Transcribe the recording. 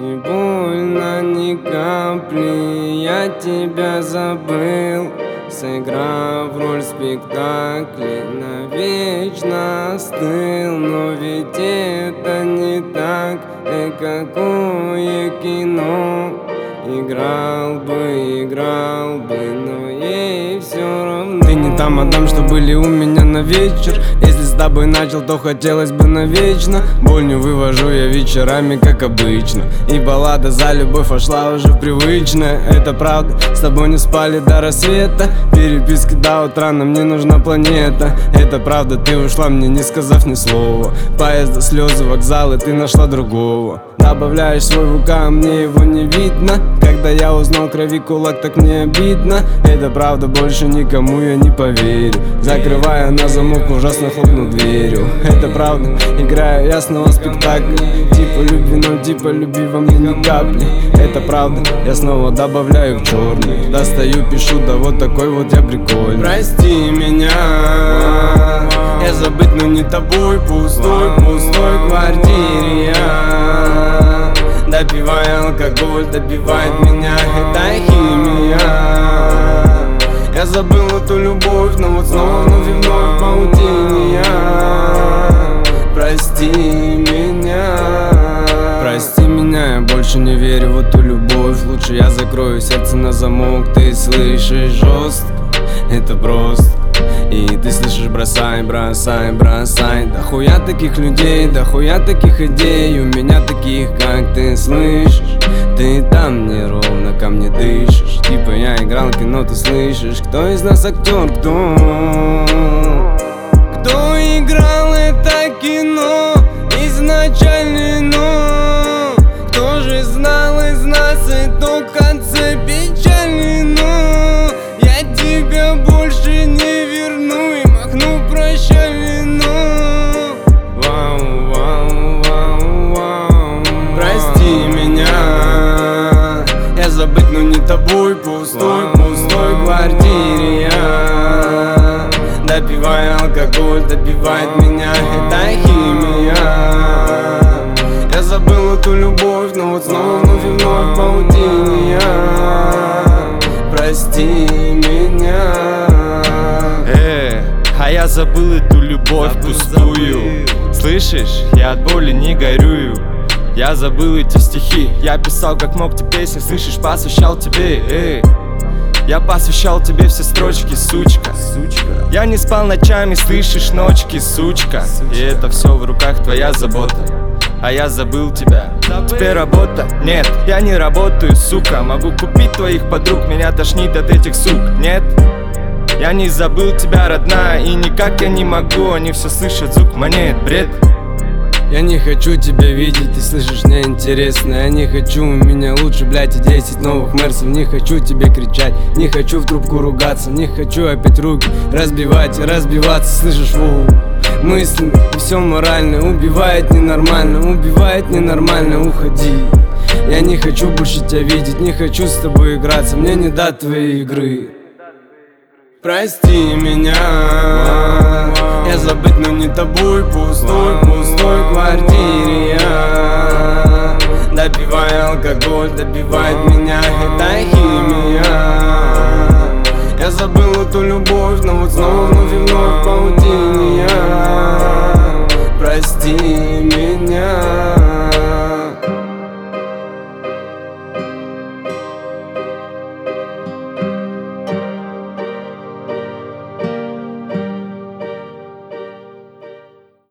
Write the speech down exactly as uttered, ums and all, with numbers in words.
Не больно ни капли, я тебя забыл, сыграв роль в спектакле, навечно остыл. Но ведь это не так, э, какое кино. Играл бы, играл бы, но ей все равно. Ты не та мадам, что были у меня на вечер. Если с тобой начал, то хотелось бы навечно. Боль не вывожу я вечерами, как обычно. И баллада за любовь вошла уже в привычное. Это правда, с тобой не спали до рассвета. Переписки до утра, нам не нужна планета. Это правда, ты ушла мне, не сказав ни слова. Поезда, слезы, вокзалы, ты нашла другого. Добавляешь свой ВК, а мне его не видно. Когда я узнал крови кулак, так мне обидно. Это правда, больше никому я не поверю. Закрывая на замок, ужасно хлопну дверью. Это правда, играю я снова спектакль. Типа любви, но типа любви во мне ни капли. Это правда, я снова добавляю в черный. Достаю, пишу, да вот такой вот я прикольный. Прости меня, я забыть, но не тобой. Пустой, пустой квартире я допиваю алкоголь, добивает меня эта химия. Я забыл эту любовь, но вот снова вновь и вновь в паутине я. Прости меня, прости меня, я больше не верю в эту любовь. Лучше я закрою сердце на замок. Ты слышишь жестко, это просто. И ты слышишь, бросай, бросай, бросай. Да хуя таких людей, да хуя таких идей. У меня таких, как ты слышишь. Ты там неровно ко мне дышишь. Типа я играл в кино, ты слышишь. Кто из нас актер, кто? Кто играл это кино изначально, но кто же знал из нас это в конце печальный, но я тебя больше не верну и махну прощальный, но вау, вау, вау, вау. Прости меня, я забыть, но не тобой. Пустой, пустой квартире я допиваю алкоголь, добивает меня эта химия. Я забыл эту любовь, но вот снова вновь и вновь в паутине я. Прости меня. Э, а я забыл эту любовь пустую. Слышишь, я от боли не горюю. Я забыл эти стихи, я писал как мог те песни, слышишь, посвящал тебе, эй. Я посвящал тебе все строчки, сучка, сучка. Я не спал ночами, слышишь, ночки, сучка. И это все в руках твоя забота, а я забыл тебя. Теперь работа? Нет, я не работаю, сука. Могу купить твоих подруг, меня тошнит от этих сук. Нет, я не забыл тебя, родная, и никак я не могу. Они все слышат, звук монет, бред. Я не хочу тебя видеть, ты слышишь, мне интересно. Я не хочу, у меня лучше, блядь, и десять новых мерсов. Не хочу тебе кричать, не хочу в трубку ругаться. Не хочу опять руки разбивать и разбиваться, слышишь, воу. Мыслями и все морально, убивает ненормально, убивает ненормально, уходи. Я не хочу больше тебя видеть, не хочу с тобой играться. Мне не до твоей игры. Прости меня, я забыть, но не тобой. Пустой, пустой квартире я допиваю алкоголь, добивает меня эта химия. Я забыл эту любовь, но вот снова вновь и вновь в паутине я. Прости меня.